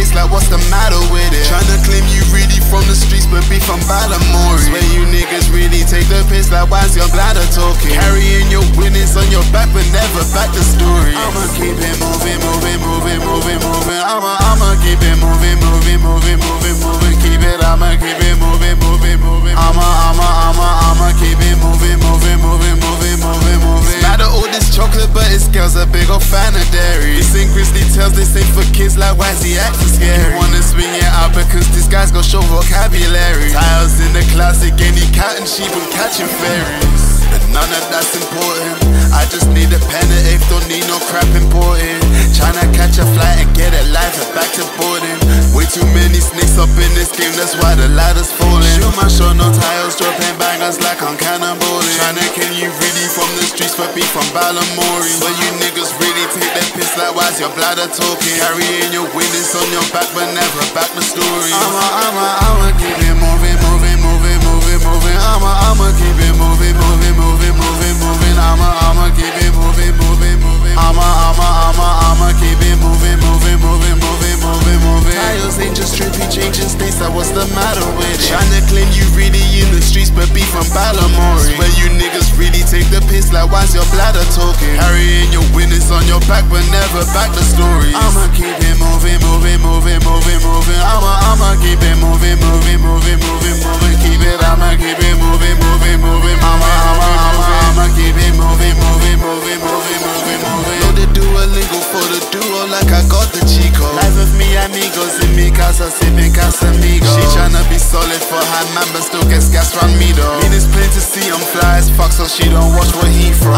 face like what's the matter with it? Tryna claim you really from the streets but be from Ballamore. Swear you niggas really take the piss like why's your bladder talking? Carrying your winnings on your back but never back the story. I'ma keep it moving, moving, moving, moving, moving. I'ma keep it moving, moving, moving, moving, moving. Keep it, I'ma keep it moving, moving, moving. I'ma keep it moving, moving, moving, moving, moving, moving. It's matter all this chocolate but this girl's a big old fan of dairy. This ain't grizzly tales, this ain't for kids like why's he acting scary? You wanna swing it out because this guy's got show vocabulary. Tiles in the classic, any cat and sheep and catching fairies. But none of that's important. I just need a pen and if don't need no crap imported. Tryna catch a flight and get it live and back to boarding. Way too many snakes up in this game, that's why the ladder's falling. Shoot my shot, no tiles, dropping bangers like I'm cannonballing. Tryna kill you really from the streets but be from Ballamore. But you niggas really take that piss like why's your bladder talking? Carrying your winnings on your back but never back the story. I'ma keep it moving, moving, moving, moving, moving. I'ma keep it moving, moving, moving, moving, moving. I'ma keep it moving, moving, moving. I'ma keep it moving, moving, moving, moving, moving, moving. Tiles ain't just trippy, changing states, like what's the matter with it? Tryna claim you really in the streets but be from Ballamore. Where you niggas really take the piss like why's your bladder talking? Carrying your winnings on your back but never back the story. I'ma keep it moving, moving, moving, moving, moving. I'ma keep it moving, moving, moving, moving, moving. Keep it, I'ma keep it moving, moving, moving. I'ma keep it moving, moving, moving, moving, moving, moving. Know the Duolingo for the duo like I got the Chico. Life with me amigos in mi casa sipping Casamigos. She tryna be solid for her man but still gets gas from me though. Mean it's plain to see I'm fly as fuck so she don't watch where he from.